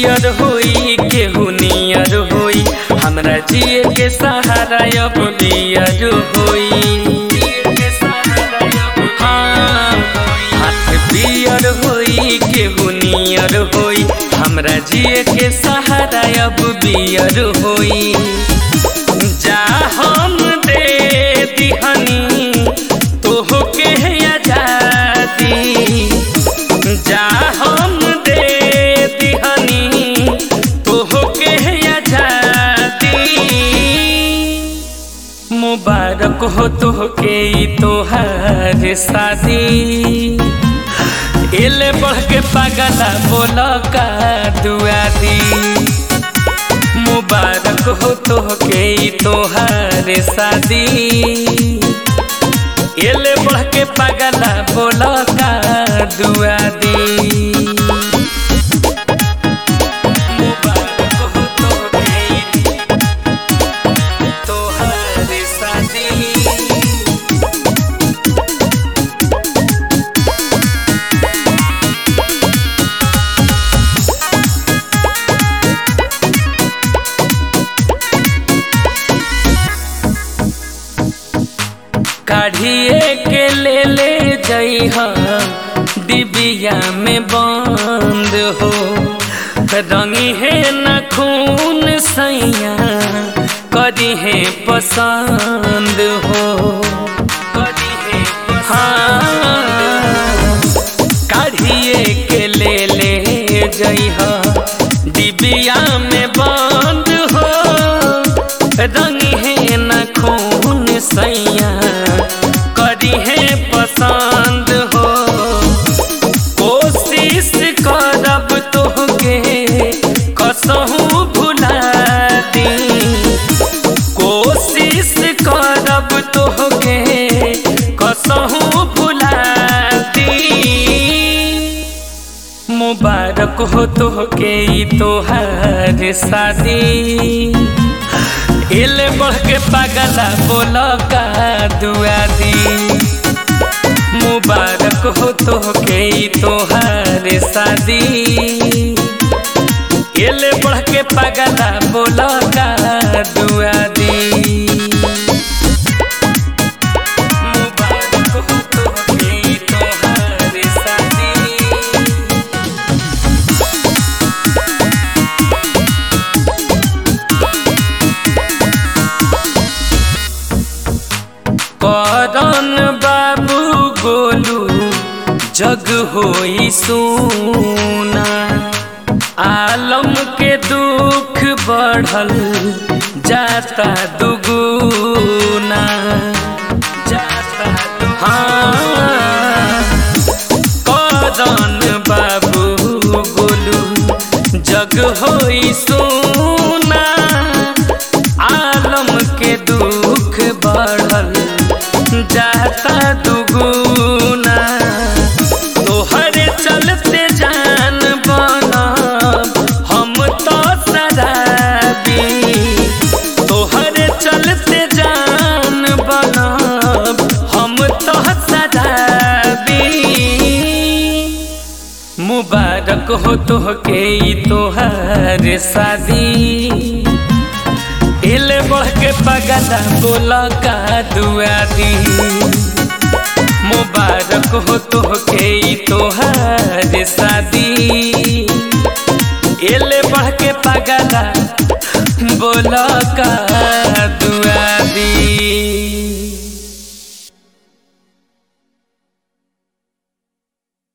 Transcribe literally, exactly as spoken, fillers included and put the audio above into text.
पियर होई केहू नियर होई, हमरा जिए के सहारा अब बियर होई। हाँ, हाथ पियर होई केहू नियर होई, हमरा जिए के सहारा अब बियर होई। जा हम दे दिहनी तोहके आजादी, जा हम दे दिहनी तोहके आजादी। मुबारक हो तोहके तोहार शादी, एले बढ़ के पागला बोल का दुआ दी। मुबारक हो तोहके तोहार शादी, एले बढ़ के पागला बोल का दुआ दी। मुबारक हो तोहके तोहार शादी, काढ़िए के ले ले जइहा डिबिया में बंद हो, रंगी है न खून सैया करी है पसंद हो। हाँ, काढ़िए के ले ले जइहा डिबिया में बंद हो, रंगी है न खून सैया करी है पसंद हो। कोशिश करब तोहके कसहू भुला दी, कोशिश करब तोहके कसहू भुला दी। मुबारक हो तोहके तोहार शादी, एले बढ़ के पागला बोल का दुआ दी। मुबारक हो तोहके तोहार शादी, एले बढ़ के पागला बोल का दुआ दी। मुबारक हो तोहके तोहार शादी, करन बाबू गोलू जग होई सोना, आलम के दुख बढ़ल जाता दुगुना। हाँ, करन बाबू गोलू जग होई सोना, आलम के दुख बढ़ल जाता दुगुना। तोहरे चलते जान बनब हम तो शराबी, तोहरे चलते जान बनब हम तो शराबी। मुबारक हो तोहके तोहार शादी, एले बढ़ के पागला बोल का दुआ दी। मुबारक हो तोहके तोहार शादी, एले बढ़ के पागला बोल का